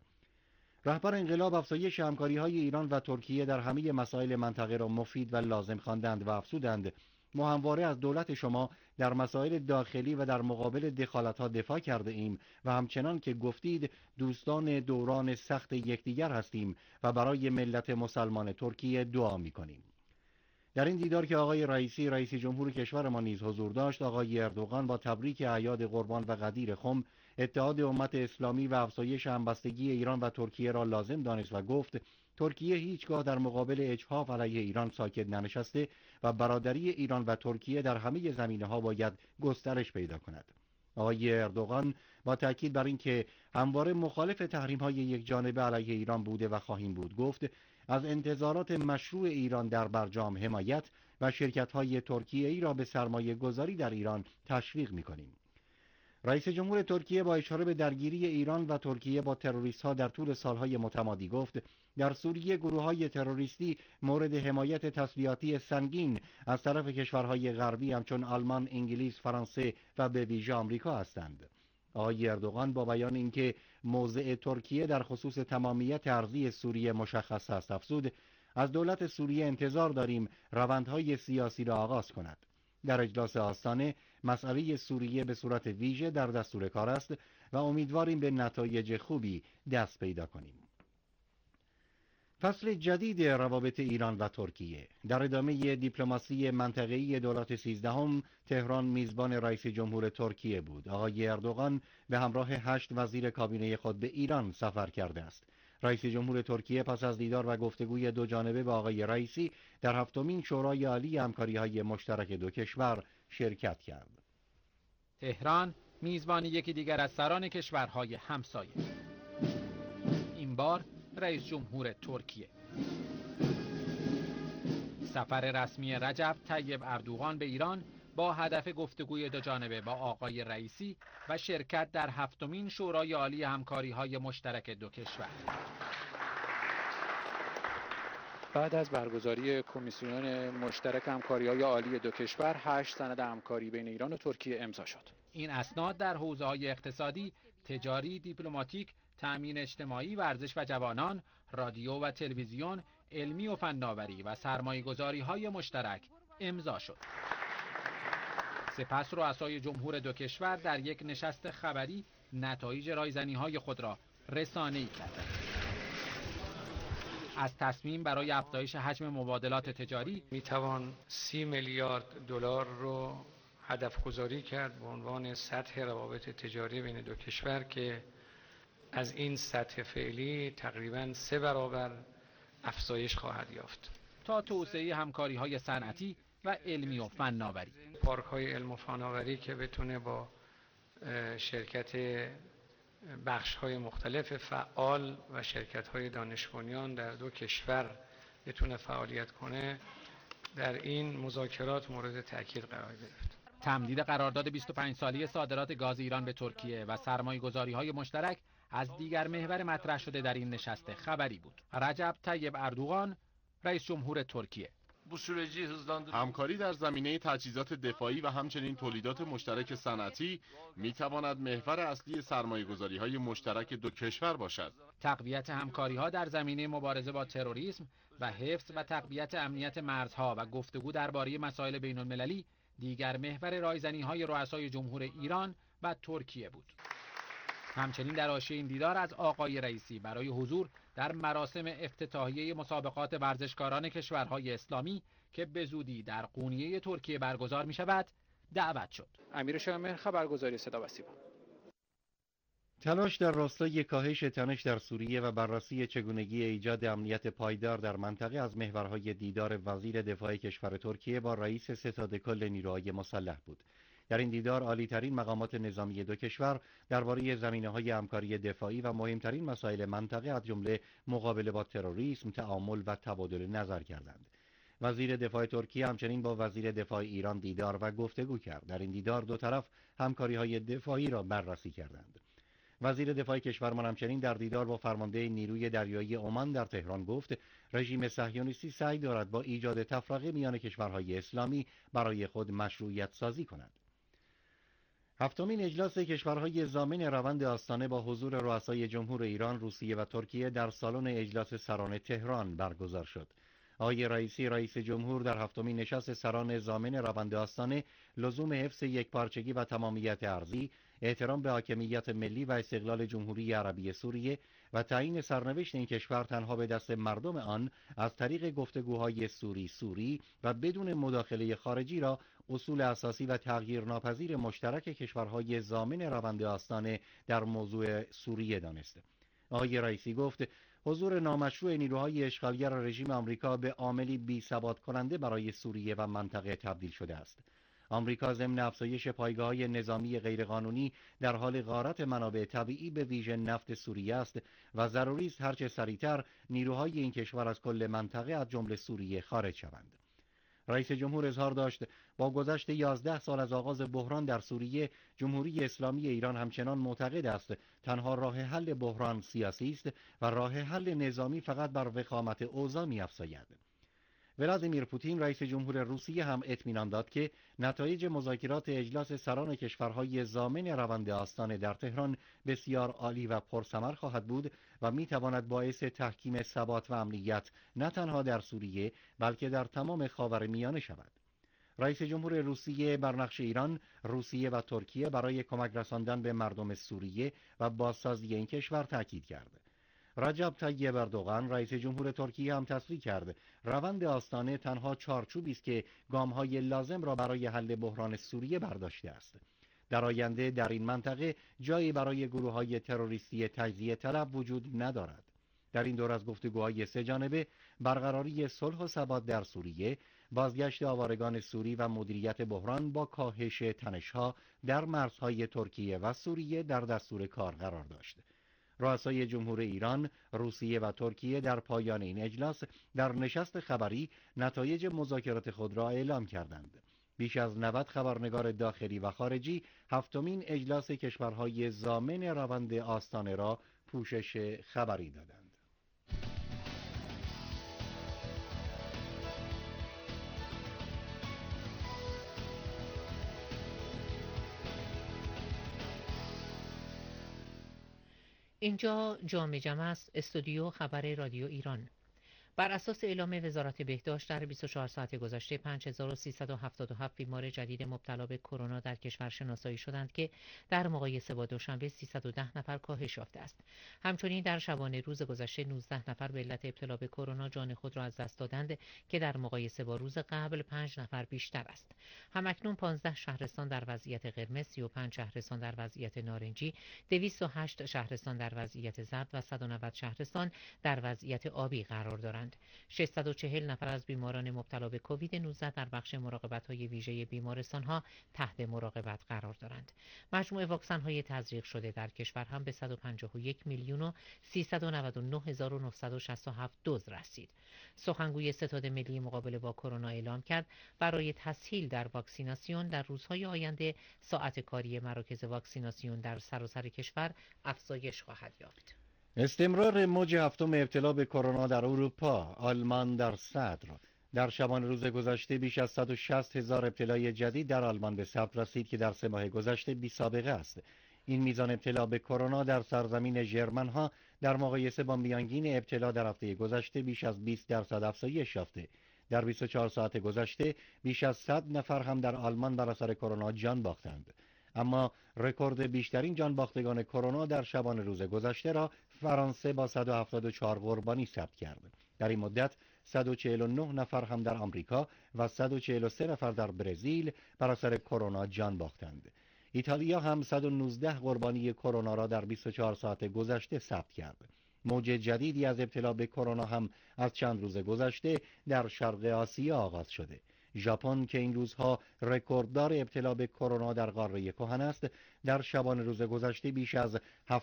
رهبر انقلاب افزایش همکاری‌های ایران و ترکیه در همه مسائل منطقه را مفید و لازم خواندند و افزودند ما همواره از دولت شما در مسائل داخلی و در مقابل دخالت‌ها دفاع کرده ایم و همچنان که گفتید دوستان دوران سخت یکدیگر هستیم و برای ملت مسلمان ترکیه دعا می‌کنیم. در این دیدار که آقای رئیسی رئیس جمهور کشور ما نیز حضور داشت، آقای اردوغان با تبریک اعیاد قربان و قدیر خم اتحاد امت اسلامی و افزایش همبستگی ایران و ترکیه را لازم دانست و گفت ترکیه هیچگاه در مقابل اجحاف علیه ایران ساکت ننشسته و برادری ایران و ترکیه در همه زمینه‌ها باید گسترش پیدا کند. آقای اردوغان با تاکید بر اینکه همواره مخالف تحریم‌های یکجانبه علیه ایران بوده و خواهیم بود، گفت از انتظارات مشروع ایران در برجام حمایت و شرکت‌های ترکیه‌ای را به سرمایه گذاری در ایران تشویق می‌کنیم. رئیس جمهور ترکیه با اشاره به درگیری ایران و ترکیه با تروریست‌ها در طول سالهای متمادی گفت در سوریه گروه‌های تروریستی مورد حمایت تسلیحاتی سنگین از طرف کشورهای غربی همچون آلمان، انگلیس، فرانسه و به ویژه آمریکا هستند. آقای اردوغان با بیان اینکه موضع ترکیه در خصوص تمامیت ارضی سوریه مشخص است افزود از دولت سوریه انتظار داریم روندهای سیاسی را آغاز کند. در اجلاس آستانه مسئله سوریه به صورت ویژه در دستور کار است و امیدواریم به نتایج خوبی دست پیدا کنیم. فصل جدید روابط ایران و ترکیه. در ادامه دیپلماسی منطقه‌ای دولت 13 تهران میزبان رئیس جمهور ترکیه بود. آقای اردوغان به همراه 8 وزیر کابینه خود به ایران سفر کرده است. رئیس جمهور ترکیه پس از دیدار و گفتگوی دو جانبه با آقای رئیسی در 7مین شورای عالی همکاری‌های مشترک دو کشور شرکت کرد. تهران میزبان یکی دیگر از سران کشورهای همسایه. این بار رئیس جمهور ترکیه. سفر رسمی رجب طیب اردوغان به ایران با هدف گفتگوی دو جانبه با آقای رئیسی و شرکت در 7مین شورای عالی همکاری‌های مشترک دو کشور. بعد از برگزاری کمیسیون مشترک همکاری‌های عالی دو کشور 8 سند همکاری بین ایران و ترکیه امضا شد. این اسناد در حوزه‌های اقتصادی، تجاری، دیپلماتیک، تأمین اجتماعی، ورزش و جوانان، رادیو و تلویزیون، علمی و فناوری و سرمایه‌گذاری‌های مشترک امضا شد. سپس رؤسای جمهور دو کشور در یک نشست خبری نتایج رایزنی‌های خود را رسانه‌ای کردند. از تصمیم برای افزایش حجم مبادلات تجاری میتوان 30 میلیارد دلار رو هدف گذاری کرد به عنوان سطح روابط تجاری بین دو کشور که از این سطح فعلی تقریباً 3 برابر افزایش خواهد یافت. تا توسعه همکاری‌های صنعتی و علمی و فناوری. پارک‌های علم و فناوری که بتونه با شرکت بخش‌های مختلف فعال و شرکت‌های دانش بنیان در دو کشور بتونه فعالیت کنه، در این مذاکرات مورد تأکید قرار گرفت. تمدید قرارداد 25 ساله صادرات گاز ایران به ترکیه و سرمایه‌گذاری‌های مشترک از دیگر محور مطرح شده در این نشست خبری بود. رجب طیب اردوغان، رئیس جمهور ترکیه: همکاری در زمینه تجهیزات دفاعی و همچنین تولیدات مشترک صنعتی میتواند محور اصلی سرمایه‌گذاری‌های مشترک دو کشور باشد. تقویت همکاری‌ها در زمینه مبارزه با تروریسم و حفظ و تقویت امنیت مرزها و گفتگو درباره مسائل بین‌المللی دیگر محور رایزنی‌های رؤسای جمهور ایران و ترکیه بود. همچنین در حاشیه این دیدار از آقای رئیسی برای حضور در مراسم افتتاحیه مسابقات ورزشکاران کشورهای اسلامی که به زودی در قونیه ترکیه برگزار می شود دعوت شد. امیر شامل، خبرگزاری صدا و سیما. تلاش در راستای کاهش تنش در سوریه و بررسی چگونگی ایجاد امنیت پایدار در منطقه از محورهای دیدار وزیر دفاع کشور ترکیه با رئیس ستاد کل نیروهای مسلح بود. در این دیدار عالی‌ترین مقامات نظامی دو کشور درباره زمینه‌های همکاری دفاعی و مهمترین مسائل منطقه از جمله مقابله با تروریسم، تعامل و تبادل نظر کردند. وزیر دفاع ترکیه همچنین با وزیر دفاع ایران دیدار و گفتگو کرد. در این دیدار دو طرف همکاری‌های دفاعی را بررسی کردند. وزیر دفاع کشورمان همچنین در دیدار با فرمانده نیروی دریایی عمان در تهران گفت رژیم صهیونیستی سعی دارد با ایجاد تفرقه میان کشورهای اسلامی برای خود مشروعیت سازی کند. هفتمین اجلاس کشورهای ضامن روند آستانه با حضور رؤسای جمهور ایران، روسیه و ترکیه در سالن اجلاس سران تهران برگزار شد. آقای رئیسی رئیس جمهور در هفتمین نشست سران ضامن روند آستانه لزوم حفظ یکپارچگی و تمامیت ارضی، احترام به حاکمیت ملی و استقلال جمهوری عربی سوریه و تعیین سرنوشت این کشور تنها به دست مردم آن از طریق گفتگوهای سوری و بدون مداخله خارجی را اصول اساسی و تغییرناپذیر مشترک کشورهای ضامن روند آستانه در موضوع سوریه دانست. آقای رئیسی گفت حضور نامشروع نیروهای اشغالگر رژیم آمریکا به عاملی بی‌ثبات کننده برای سوریه و منطقه تبدیل شده است. آمریکا ضمن افزایش پایگاه‌های نظامی غیرقانونی در حال غارت منابع طبیعی به ویژه نفت سوریه است و ضروری است هرچه سریعتر نیروهای این کشور از کل منطقه از جمله سوریه خارج شوند. رئیس جمهور اظهار داشت با گذشت 11 سال از آغاز بحران در سوریه، جمهوری اسلامی ایران همچنان معتقد است تنها راه حل بحران سیاسی است و راه حل نظامی فقط بر وخامت اوضاع می‌افزاید. ولادیمیر پوتین رئیس جمهور روسیه هم اطمینان داد که نتایج مذاکرات اجلاس سران کشورهای ضامن روند آستانه در تهران بسیار عالی و پرثمر خواهد بود و میتواند باعث تحکیم ثبات و امنیت نه تنها در سوریه بلکه در تمام خاورمیانه شود. رئیس جمهور روسیه بر نقش ایران، روسیه و ترکیه برای کمک رساندن به مردم سوریه و بازسازی این کشور تاکید کرد. رجب طیب اردوغان رئیس جمهور ترکیه هم تصریح کرد روند آستانه تنها چارچوبی است که گام‌های لازم را برای حل بحران سوریه برداشته است. در آینده در این منطقه جایی برای گروه‌های تروریستی تجزیه طلب وجود ندارد. در این دور از گفتگوهای سه‌جانبه برقراری صلح و ثبات در سوریه، بازگشت آوارگان سوری و مدیریت بحران با کاهش تنش‌ها در مرزهای ترکیه و سوریه در دستور کار قرار داشت. رؤسای جمهور ایران، روسیه و ترکیه در پایان این اجلاس در نشست خبری نتایج مذاکرات خود را اعلام کردند. بیش از 90 خبرنگار داخلی و خارجی هفتمین اجلاس کشورهای ضامن روند آستانه را پوشش خبری دادند. اینجا جام جمع است، استودیو خبر رادیو ایران. بر اساس اعلام وزارت بهداشت در 24 ساعت گذشته 5377 بیمار جدید مبتلا به کرونا در کشور شناسایی شدند که در مقایسه با دوشنبه 310 نفر کاهش یافته است. همچنین در شبانه روز گذشته 19 نفر به علت ابتلا به کرونا جان خود را از دست دادند که در مقایسه با روز قبل 5 نفر بیشتر است. همکنون 15 شهرستان در وضعیت قرمز، 35 شهرستان در وضعیت نارنجی، 208 شهرستان در وضعیت زرد و 190 شهرستان در وضعیت آبی قرار دارند. دارند. 640 نفر از بیماران مبتلا به کووید 19 در بخش مراقبت‌های ویژه بیمارستان‌ها تحت مراقبت قرار دارند. مجموع واکسن‌های تزریق شده در کشور هم به 151,399,967 دوز رسید. سخنگوی ستاد ملی مقابله با کرونا اعلام کرد برای تسهیل در واکسیناسیون در روزهای آینده ساعت کاری مراکز واکسیناسیون در سراسر کشور افزایش خواهد یافت. استمرار موج هفتم ابتلا به کرونا در اروپا، آلمان در صدر. در شبانه روز گذشته بیش از 160,000 ابتلای جدید در آلمان به ثبت رسید که در 3 ماه گذشته بی سابقه است. این میزان ابتلا به کرونا در سرزمین ژرمن‌ها در مقایسه با میانگین ابتلا در هفته گذشته بیش از 20% افزایش یافته. در 24 ساعت گذشته بیش از 100 نفر هم در آلمان بر اثر کرونا جان باختند. اما رکورد بیشترین جان باختگان کرونا در شبانه روز گذشته را فرانسه با 174 قربانی ثبت کرد. در این مدت 149 نفر هم در آمریکا و 143 نفر در برزیل بر اثر کرونا جان باختند. ایتالیا هم 119 قربانی کرونا را در 24 ساعت گذشته ثبت کرد. موج جدیدی از ابتلا به کرونا هم از چند روز گذشته در شرق آسیا آغاز شده. ژاپن که این روزها رکورددار ابتلا به کرونا در قاره کهن است، در شبانه روز گذشته بیش از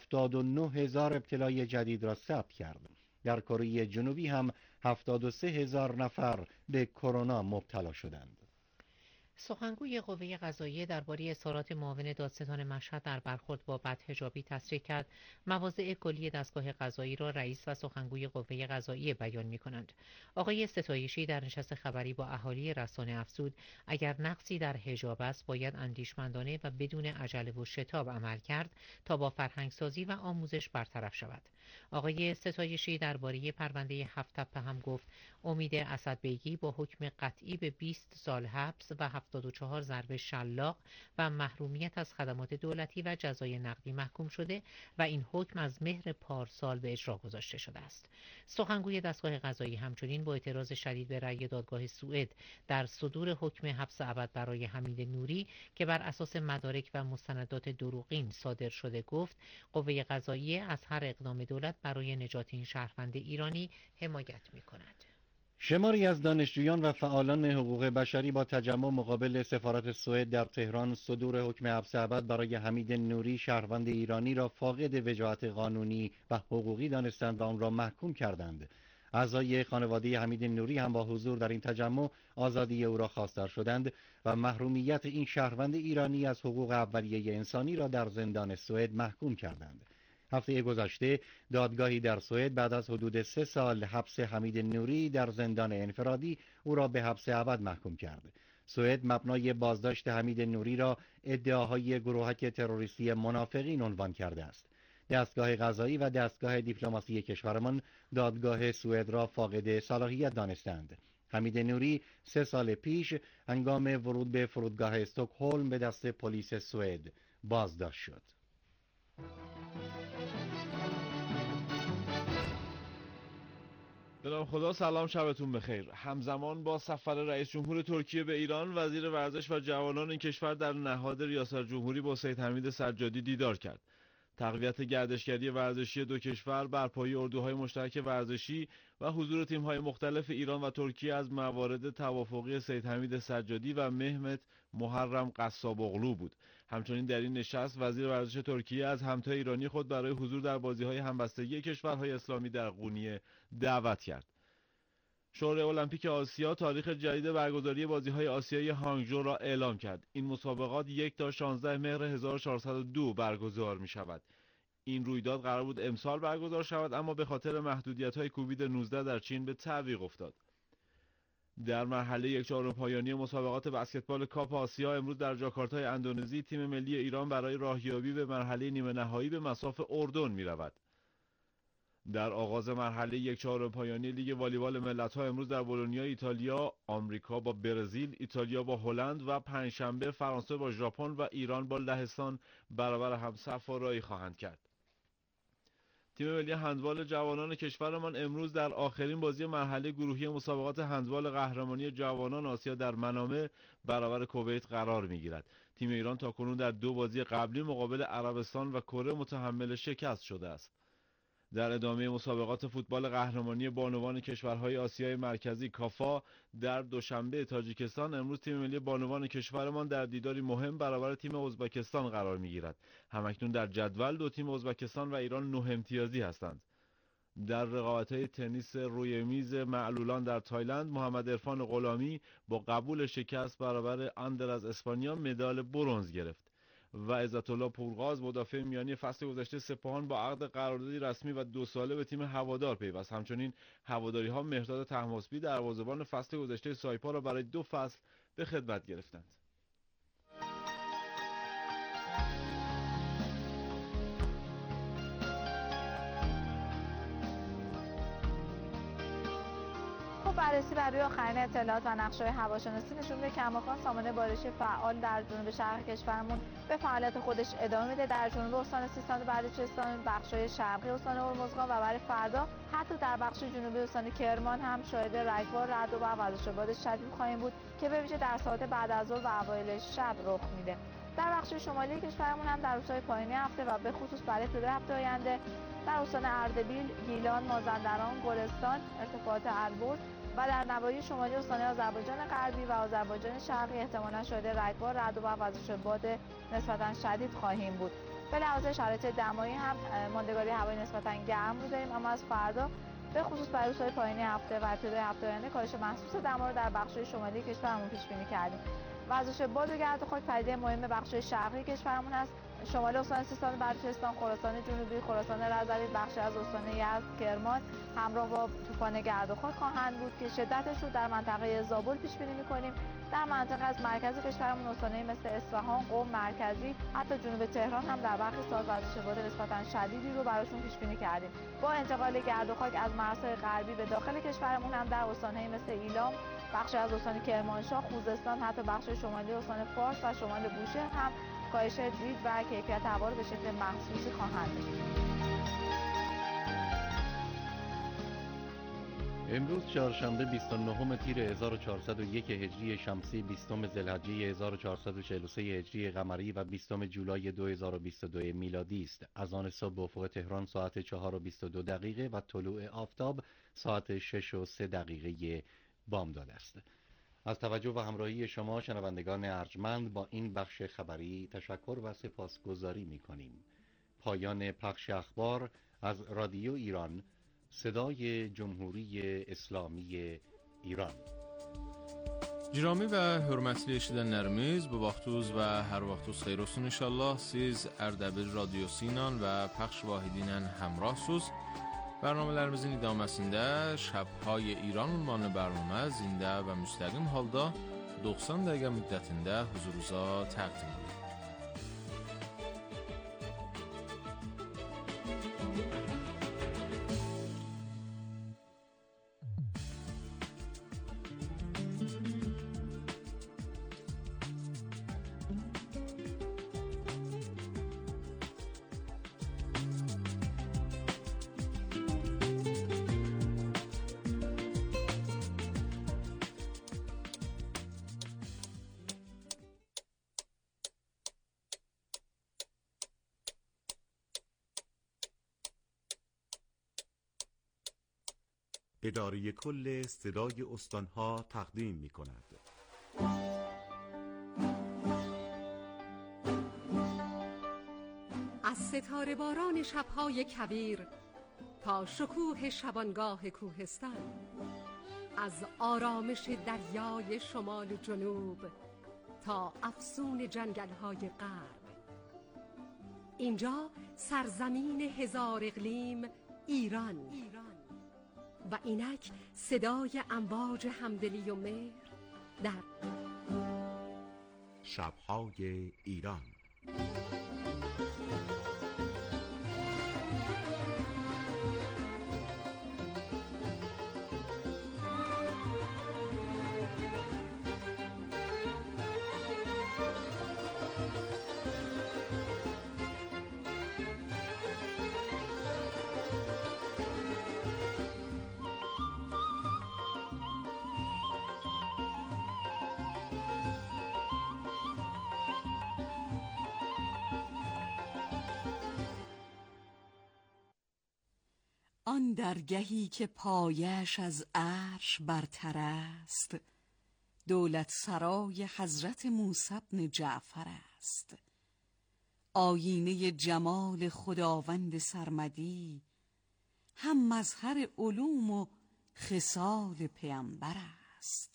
79,000 ابتلای جدید را ثبت کرد. در کره جنوبی هم 73,000 نفر به کرونا مبتلا شدند. سخنگوی قوه قضاییه درباره اظهارات معاون دادستان مشهد در برخورد با بدحجابی تصریح کرد مواضع کلی دستگاه قضایی را رئیس و سخنگوی قوه قضاییه بیان می‌کنند. آقای ستایشی در نشست خبری با اهالی رسانه افزود اگر نقصی در حجاب است باید اندیشمندانه و بدون عجله و شتاب عمل کرد تا با فرهنگسازی و آموزش برطرف شود. آقای ستایشی درباره پرونده 7 تپه هم گفت امید اسدبیگی با حکم قطعی به 20 سال حبس و 74 ضرب شلاق و محرومیت از خدمات دولتی و جزای نقدی محکوم شده و این حکم از مهر پارسال به اجرا گذاشته شده است. سخنگوی دستگاه قضایی همچنین با اعتراض شدید به رأی دادگاه سوئد در صدور حکم حبس ابد برای حمید نوری که بر اساس مدارک و مستندات دروغین صادر شده گفت قوه قضاییه از هر اقدام دولت برای نجات این شهروند ایرانی حمایت می‌کند. شماری از دانشجویان و فعالان حقوق بشری با تجمع مقابل سفارت سوئد در تهران صدور حکم حبس ابد برای حمید نوری شهروند ایرانی را فاقد وجاهت قانونی و حقوقی دانستند و آن را محکوم کردند. اعضای خانواده حمید نوری هم با حضور در این تجمع آزادی او را خواستار شدند و محرومیت این شهروند ایرانی از حقوق اولیه انسانی را در زندان سوئد محکوم کردند. هفته گذشته دادگاهی در سوئد بعد از حدود 3 سال حبس حمید نوری در زندان انفرادی او را به حبس ابد محکوم کرد. سوئد مبنای بازداشت حمید نوری را ادعاهای گروهک تروریستی منافقین عنوان کرده است. دستگاه قضایی و دستگاه دیپلماسی کشورمان دادگاه سوئد را فاقد صلاحیت دانستند. حمید نوری 3 سال پیش هنگام ورود به فرودگاه استکهلم به دست پلیس سوئد بازداشت شد. به نام خدا، سلام، شبتون بخیر. همزمان با سفر رئیس جمهور ترکیه به ایران، وزیر ورزش و جوانان این کشور در نهاد ریاست جمهوری با سید حمید سجادی دیدار کرد. تقویت گردشگری ورزشی دو کشور، برپایی اردوهای مشترک ورزشی و حضور تیم‌های مختلف ایران و ترکیه از موارد توافقی سید حمید سجادی و مهمت محرم قصاب‌اغلو بود. همچنین در این نشست وزیر ورزش ترکیه از همتای ایرانی خود برای حضور در بازی‌های همبستگی کشورهای اسلامی در قونیه دعوت کرد. شورای المپیک آسیا تاریخ جدید برگزاری بازی‌های آسیایی هانگجو را اعلام کرد. این مسابقات 1 تا 16 مهر 1402 برگزار می‌شود. این رویداد قرار بود امسال برگزار شود اما به خاطر محدودیت‌های کووید 19 در چین به تعویق افتاد. در مرحله 1/4 پایانی مسابقات بسکتبال کاپ آسیا امروز در جاکارتای اندونزی تیم ملی ایران برای راهیابی به مرحله نیمه نهایی به مصاف اردن می‌رود. در آغاز مرحله 1/4 پایانی لیگ والیبال ملت‌ها امروز در بولونیا ایتالیا آمریکا با برزیل، ایتالیا با هلند و پنجشنبه فرانسه با ژاپن و ایران با لهستان برابر همصف و رایی خواهند کرد. تیم ملی هندبال جوانان کشورمان امروز در آخرین بازی مرحله گروهی مسابقات هندبال قهرمانی جوانان آسیا در منامه برابر کویت قرار می‌گیرد. تیم ایران تاکنون در 2 بازی قبلی مقابل عربستان و کره متحمل شکست شده است. در ادامه مسابقات فوتبال قهرمانی بانوان کشورهای آسیای مرکزی کافا در دوشنبه تاجیکستان، امروز تیم ملی بانوان کشورمان در دیداری مهم برابر تیم ازبکستان قرار می‌گیرد. همکنون در جدول دو تیم ازبکستان و ایران 9 امتیازی هستند. در رقابت‌های تنیس روی میز معلولان در تایلند، محمد عرفان غلامی با قبول شکست برابر اندر از اسپانیا مدال برنز گرفت و عزت الله پورغاز مدافع میانی فصل گذشته سپاهان با عقد قراردادی رسمی و 2 ساله به تیم هوادار پیوست. همچنین هواداری‌ها مهرداد طهماسبی دروازه‌بان فصل گذشته سایپا را برای 2 فصل به خدمت گرفتند. بررسی بر روی آخرین اطلاعات و نقشه‌های هواشناسی نشون میده که کماکان سامانه بارشی فعال در جنوب شرق کشورمون به فعالیت خودش ادامه میده. در جنوب استان سیستان و بلوچستان، بخش‌های شرقی استان هرمزگان و برای فردا حتی در بخش جنوبی استان کرمان هم شاهد رگبار، رعد و برق و وزش باد شدید خواهیم بود که به ویژه در ساعات بعد از ظهر و اوایل شب رخ میده. در بخش شمالی کشورمون هم در روزهای پایانی هفته و به خصوص برای ابتدای هفته آینده در استان اردبیل، گیلان، مازندران، گلستان، ارتفاعات البرز و در نواحی شمالی استان آذربایجان غربی و آذربایجان شرقی احتمالاً شاهد رگبار، رعد و برق و وزش باد نسبتاً شدید خواهیم بود. به لحاظ شرایط دمایی هم ماندگاری هوای نسبتاً گرم رو داریم، اما از فردا به خصوص برای روزهای پایانی هفته و ابتدای هفته آینده کاهش محسوس دما رو در بخش‌های شمالی کشورمون پیش بینی کردیم. وزش باد و گرد و خاک پدیده مهم بخش‌های شرقی کشورمون هست. شمال استان سیستان و بلوچستان، خراسان جنوبی، خراسان رضوی، بخشی از استان یزد، کرمان همراه با طوفان گرد و خاک خواهند بود که شدتش رو در منطقه زابل پیش بینی می‌کنیم. در منطقه از مرکز کشورمون استان‌های مثل اصفهان، قم، مرکزی، حتی جنوب تهران هم در برخی ساعات وزش باد نسبتاً شدیدی رو براشون پیش بینی کردیم. با انتقال گرد و خاک از مرزهای غربی به داخل کشورمون هم در استان‌های مثل ایلام، بخشی از استان کرمانشاه، خوزستان، حتی بخش شمالی استان فارس و شمال بوشهر هم کاهش دید و کیفیت هوا رو به شکل محسوسی خواهند داشت. امروز چهارشنبه 29 تیر 1401 هجری شمسی، 20 ذوالحجه 1443 هجری قمری و 20 جولای 2022 میلادی است. از آن صبح به افق تهران ساعت 4:22 دقیقه و طلوع آفتاب ساعت 6:03 دقیقه بامداد است. از توجه و همراهی شما شنوندگان ارجمند با این بخش خبری تشکر و سپاسگزاری می‌کنیم. پایان پخش اخبار از رادیو ایران، صدای جمهوری اسلامی ایران. Jirami və hörmətli eşidənlərimiz, bu vaxtınız və hər vaxtınız xeyir olsun inşallah. Siz Ərdəbil radiosu ilə və pəxş vahidi ilə həmrahsınız. Bərnamələrimizin idaməsində Şəbhay İran ünvanlı bərnamə zində və müstəqim halda 90 dəqiqə müddətində huzurunuza təqdim edilir. اداره کل صدای استانها تقدیم می کند. از ستاره باران شبهای کویر تا شکوه شبانگاه کوهستان، از آرامش دریای شمال و جنوب تا افسون جنگل‌های غرب، اینجا سرزمین هزار اقلیم ایران و اینک صدای امواج همدلی و مهر در شب‌های ایران. آن درگهی که پایش از عرش برتر است، دولت سرای حضرت موسی بن جعفر است. آیینه جمال خداوند سرمدی، هم مظهر علوم و خصال پیامبر است.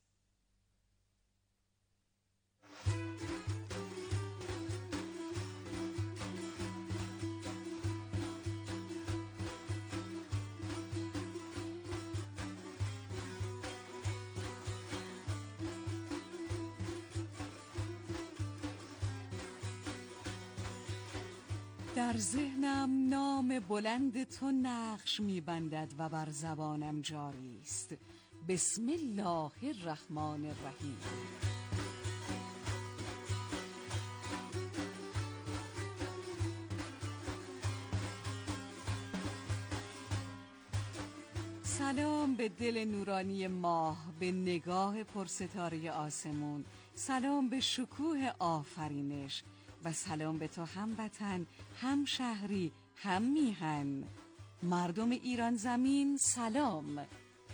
در ذهنم نام بلند تو نقش می‌بندد و بر زبانم جاری است. بسم الله الرحمن الرحیم. سلام به دل نورانی ماه، به نگاه پرستاره آسمون، سلام به شکوه آفرینش و سلام به تو هموطن، هم شهری، هم میهن، مردم ایران زمین. سلام.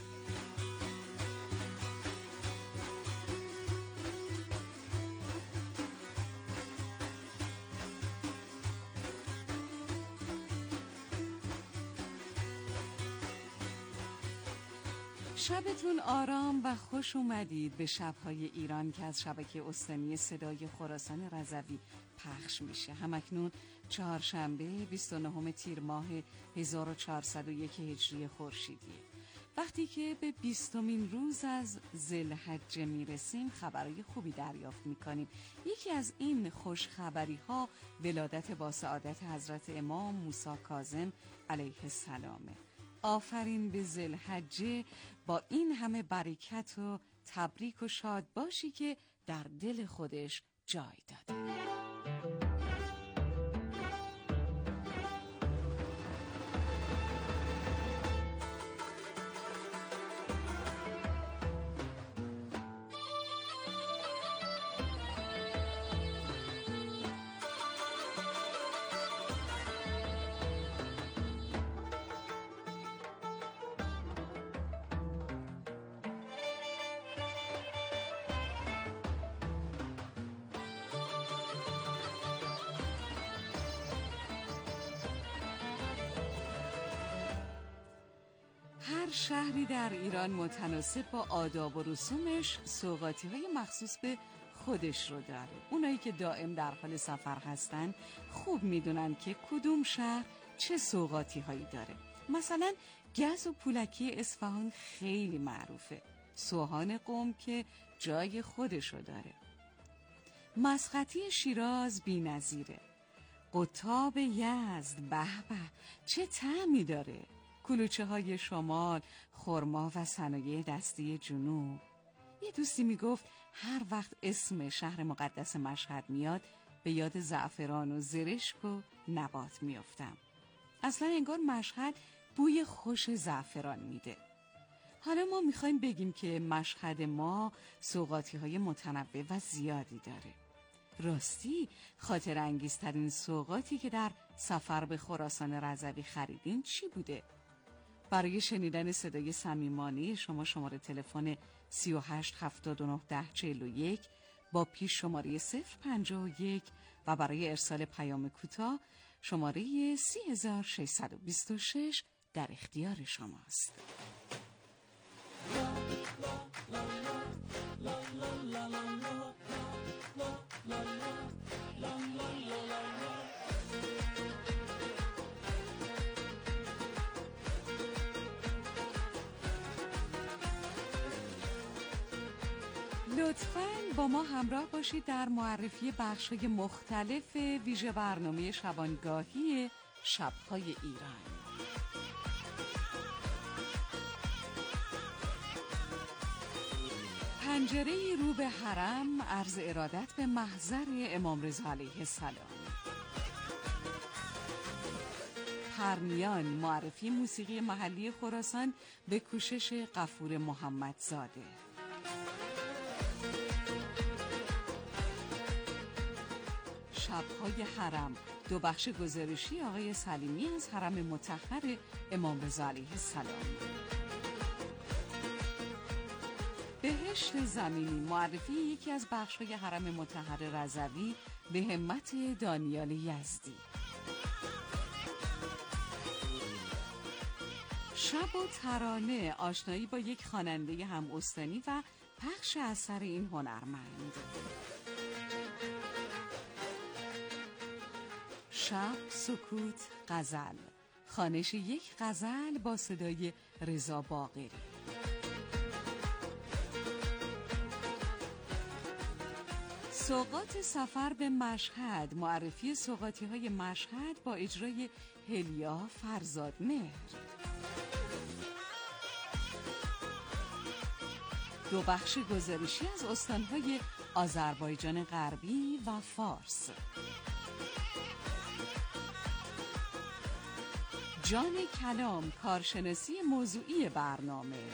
شبتون آرام و خوش اومدید به شب‌های ایران که از شبکه استانی صدای خراسان رضوی پخش میشه. همکنون چهارشنبه 29 تیر ماه 1401 هجری خورشیدیه. وقتی که به 20مین روز از ذوالحجه میرسیم خبرهای خوبی دریافت میکنیم. یکی از این خوش خبری ها ولادت با سعادت حضرت امام موسی کاظم علیه السلامه. آفرین به ذوالحجه با این همه برکت و تبریک و شاد باشی که در دل خودش جای داده. هر شهری در ایران متناسب با آداب و رسومش سوغاتی‌های مخصوص به خودش رو داره. اونایی که دائم در حال سفر هستن خوب میدونن که کدوم شهر چه سوغاتی‌هایی داره. مثلا گز و پولکی اصفهان خیلی معروفه. سوهان قم که جای خودش رو داره. مسقطی شیراز بی‌نظیره. قطاب یزد به به چه طعمی داره. کلوچه های شمال، خرما و صنایع دستی جنوب. یه دوستی میگفت هر وقت اسم شهر مقدس مشهد میاد به یاد زعفران و زرشک و نبات میافتم. اصلا انگار مشهد بوی خوش زعفران میده. حالا ما میخوایم بگیم که مشهد ما سوغاتی های متنوع و زیادی داره. راستی خاطر انگیزترین سوغاتی که در سفر به خراسان رضوی خریدین چی بوده؟ برای شنیدن صدای صمیمانه شما شماره تلفن 38791041 با پیش شماره 051 و برای ارسال پیام کوتاه شماره 3626 در اختیار شماست. لطفاً با ما همراه باشید در معرفی بخش‌های مختلف ویژه برنامه شبانگاهی شب‌های ایران. پنجره رو به حرم، عرض ارادت به محضر امام رضا علیه السلام. پرنیان، معرفی موسیقی محلی خراسان به کوشش غفور محمدزاده. شب‌های حرم، دو بخش گزارشی آقای سلیمی از حرم مطهر امام رضا علیه السلام. بهشت زمینی معرفی یکی از بخش‌های حرم مطهر رضوی به همت دانیال یزدی. شب و ترانه آشنایی با یک خواننده هم استانی و پخش اثر این هنرمند. شب، سکوت، غزل، خوانش یک غزل با صدای رضا باقری. سوغات سفر به مشهد معرفی سوغاتی‌های مشهد با اجرای هلیا فرزادمهر. دو بخش گزارشی از استان‌های آذربایجان غربی و فارس. جان کلام کارشناسی موضوعی برنامه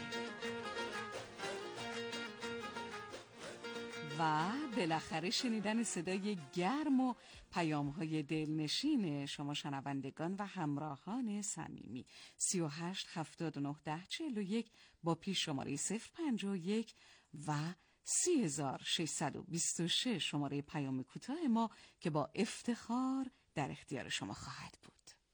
و بالاخره شنیدن صدای گرم و پیام‌های دلنشین شما شنوندگان و همراهان صمیمی. 38 79 10 41 با پیش شماره 051 و 3626 شماره پیام کوتاه ما که با افتخار در اختیار شما خواهد بود.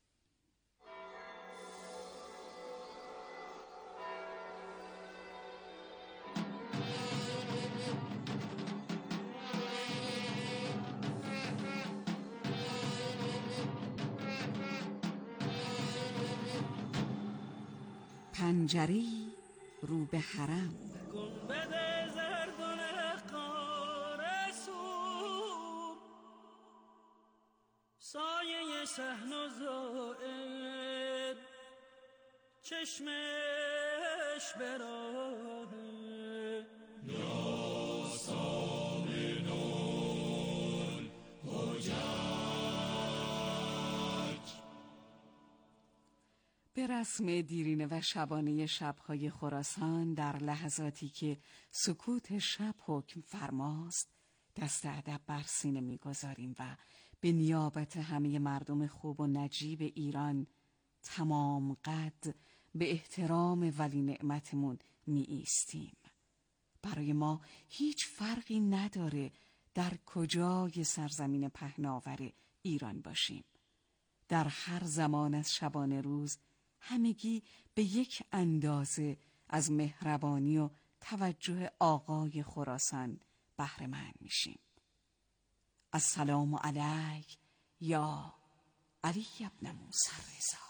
پنجره‌ای رو به حرم. گنبد زرگونه قارسو سایه صحن و زائد چشمش براه ناسامنون حجج. به رسم دیرینه و شبانه شب‌های خراسان در لحظاتی که سکوت شب حکم فرماست دست ادب بر سینه می‌گذاریم و به نیابت همه مردم خوب و نجیب ایران تمام قد به احترام ولی نعمتمون می ایستیم. برای ما هیچ فرقی نداره در کجای سرزمین پهناور ایران باشیم. در هر زمان از شبانه روز همگی به یک اندازه از مهربانی و توجه آقای خراسان بهره مند میشیم. السلام علیک یا علی ابن موسی رضا.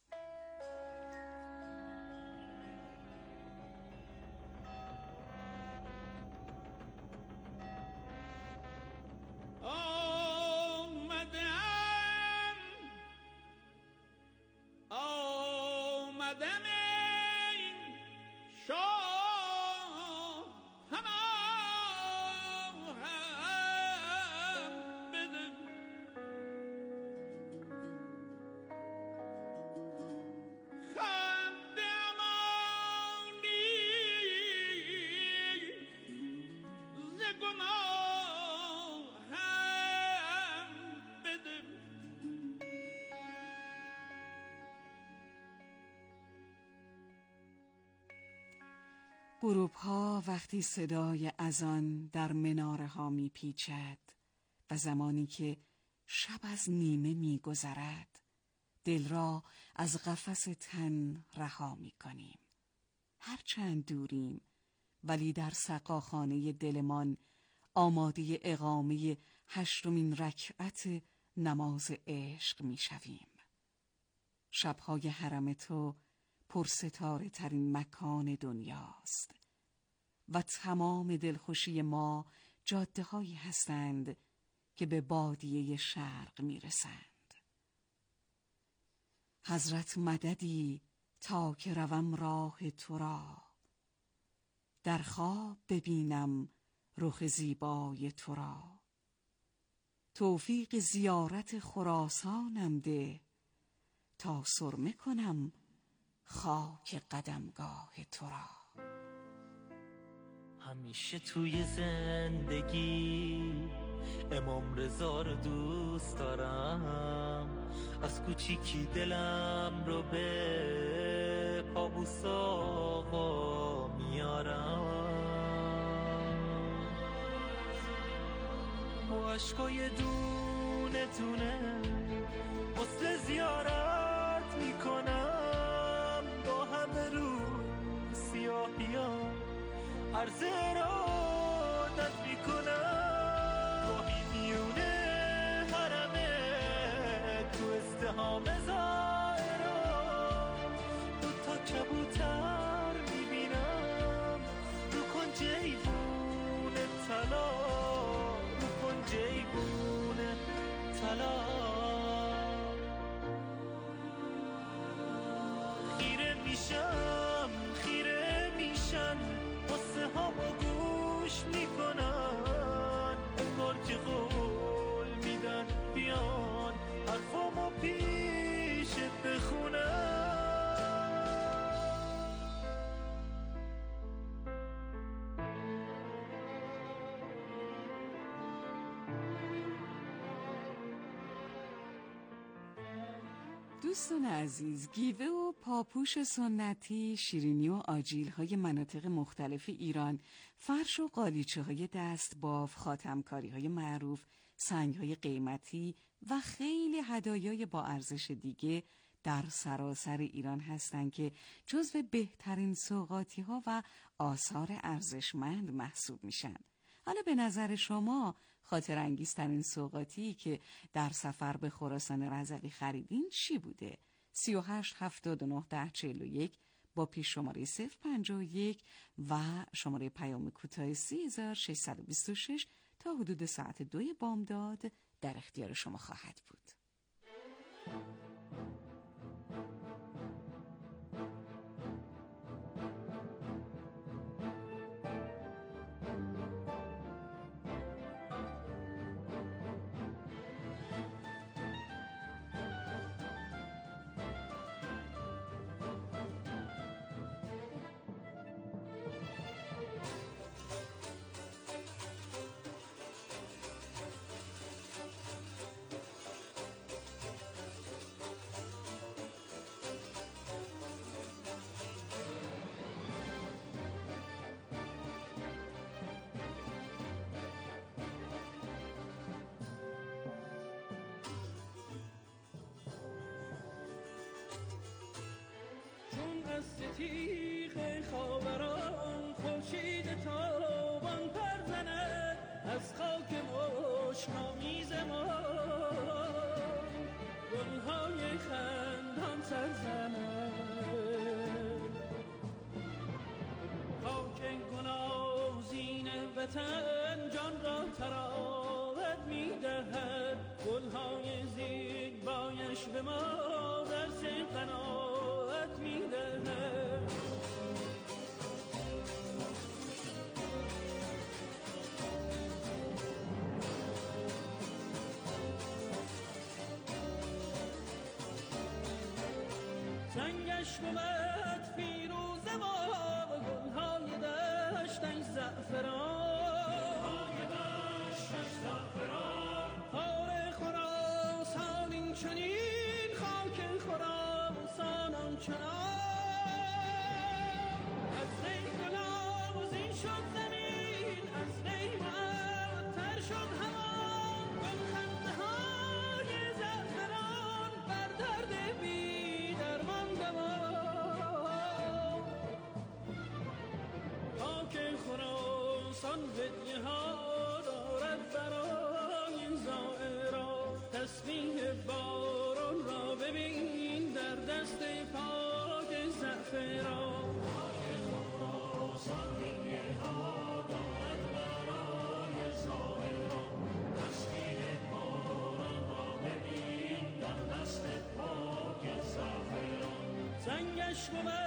غروب ها وقتی صدای اذان در مناره ها می پیچد و زمانی که شب از نیمه می گذرد دل را از قفس تن رها می کنیم. هرچند دوریم ولی در سقاخانه دلمان آماده اقامه 8مین رکعت نماز عشق می شویم. شبهای حرم تو پرستاره ترین مکان دنیاست و تمام دلخوشی ما جاده هایی هستند که به بادیه شرق می رسند. حضرت مددی تا که روم راه تو را، در خواب ببینم رخ زیبای تو را. توفیق زیارت خراسانم ده تا سرمه کنم خاک قدمگاه تو را. همیشه توی زندگی امام رضا رو دوست دارم، از کوچیکی دلم رو به پابوس آقا میارم، با عشقای دونه دونه وصل زیارت میکنم، با همه رو سیاهیان عرض ارادت میکنم، گاهی میونه حرمه تو ازدهام زائران دوتا کبوتر میبینم رو کنج ایوون طلا، رو کنج ایوون طلا. خیره میشن قصه ها با گوش میکنن، انگار که قول میدن بیان حرفامو پیشت بخونن. دوستان عزیز، گیوه و پاپوش سنتی، شیرینی و آجیل های مناطق مختلف ایران، فرش و قالیچه های دست باف، خاتمکاری های معروف، سنگ های قیمتی و خیلی هدایای با ارزش دیگه در سراسر ایران هستند که جزو بهترین سوغاتی ها و آثار ارزشمند محسوب میشن. حالا به نظر شما خاطر انگیزترین سوغاتی که در سفر به خراسان رضوی خریدین چی بوده؟ 38 79 10 41 با پیش شماره 051 و شماره پیام کوتاه 3626 تا حدود ساعت 2 بامداد در اختیار شما خواهد بود. تیغ خاوران خورشید تابان پر زند، از خاک مشک‌آمیز ما گل‌های خندان سر زند، خاک گل‌آذین وطن جان را طراوت می‌دهد، گل‌های زیبایش به ما درس قناعت می‌دهد. سنگش بود فیروزه و گل‌های دشتش زعفران، خار خراسان این چنین، خاک خراسان آنچنان، از ری گل‌آذین شد زمین، از ری معطر شد همان، گلخنده‌های زعفران بر درد بی درمان دوان. خاک خراسان هدیه ها دارد برای زائران، تسبیح باران را ببین در دست پاک زعفران. خاک خراسان هدیه ها دارد برای زائران، تسبیح باران را ببین در دست پاک زعفران. سنگش بود